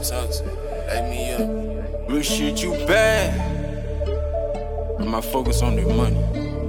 Talk to me. Light me up. Real shit, you bad. I'ma focus on the money.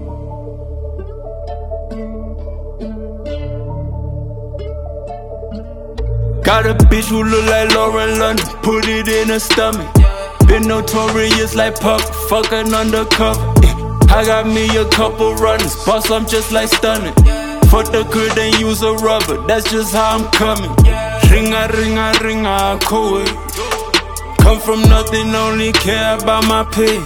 Got a bitch who look like Lauren London, put it in her stomach. Been notorious like Puck, fucking undercover. I got me a couple runners, boss, I'm just like stunning. Fuck the crib, then use a rubber, that's just how I'm coming. Ringa, ringa, ringa, cool. Come from nothing, only care about my pay.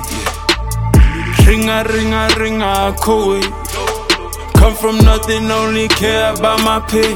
Ringa, ringa, ringa, cool. Come from nothing, only care about my pay.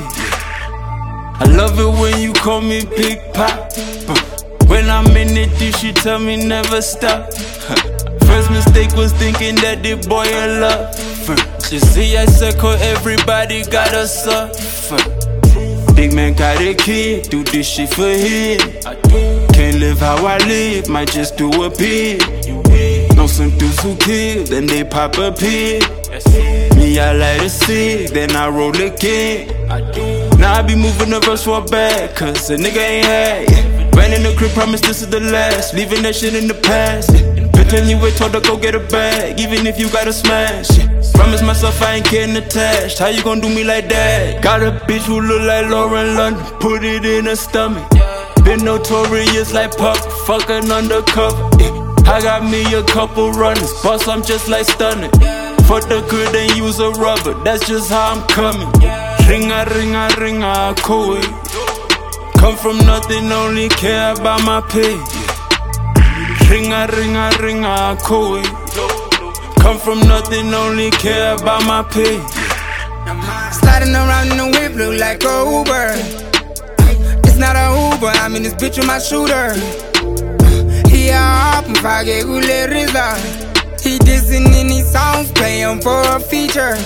I love it when you call me Big Pop. When I'm in it, this shit tell me never stop. First mistake was thinking that the boy in love. You see, I circle, everybody gotta suffer. Big man got a kid, do this shit for him. Can't live how I live, might just do a bit. Know some dudes who kill, then they pop a pig. Me, I light a cig, then I roll again. Now I be moving the verse for a bag, cause a nigga ain't had. Ran in the crib, promise this is the last. Leaving that shit in the past. Pretend you wait, told her go get a bag, even if you gotta smash. Promise myself I ain't getting attached. How you gon' do me like that? Got a bitch who look like Lauren London, put it in her stomach. Been notorious like Puck, fucking undercover. I got me a couple runners, boss, I'm just like stunning. Fuck the crib, then use a rubber, that's just how I'm coming. Ringa, ringa, ringa, cool. Come from nothing, only care about my pay. Ringa, ringa, ringa, cool. Come from nothing, only care about my pay. Sliding around in the whip, look like a Uber. It's not a Uber, I'm in this bitch with my shooter. He up and forget who let it out. He dissing in his songs, paying for a feature.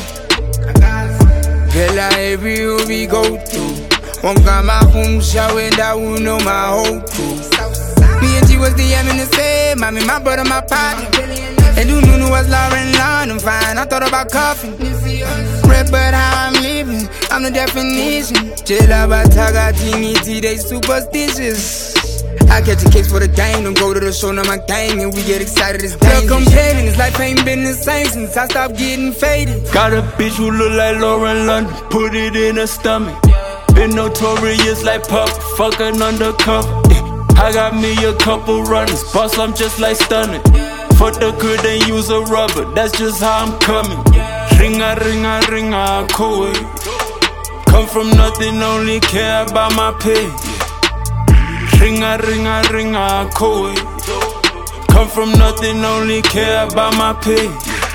Girl, everywhere we go to, won't got my home shower, that will know my whole crew. Me and G was the M in the same, mommy, my brother, my pocket. And you knew was Lauren London, fine, I thought about coughing. Red, but how I'm living, I'm the definition. Chill about Taga, T, they superstitious. I catch a case for the game, don't go to the show, now my gang, and we get excited, it's dangerous. Look, I'm paying, this life ain't been the same since I stopped getting faded. Got a bitch who look like Lauren London, put it in her stomach. Been notorious like Puck, fucking undercover. I got me a couple runners, boss, I'm just like stunning. Fuck the crib, then use a rubber, that's just how I'm coming. Ringa, ringa, ringa, cool. Come from nothing, only care about my pay. Ringa, ringa, ringa, cool. Come from nothing, only care about my pay.